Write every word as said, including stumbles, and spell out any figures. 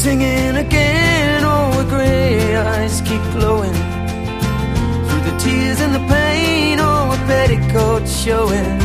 singing again. Oh, her grey eyes keep glowing through the tears and the pain. Oh, her petticoats showing.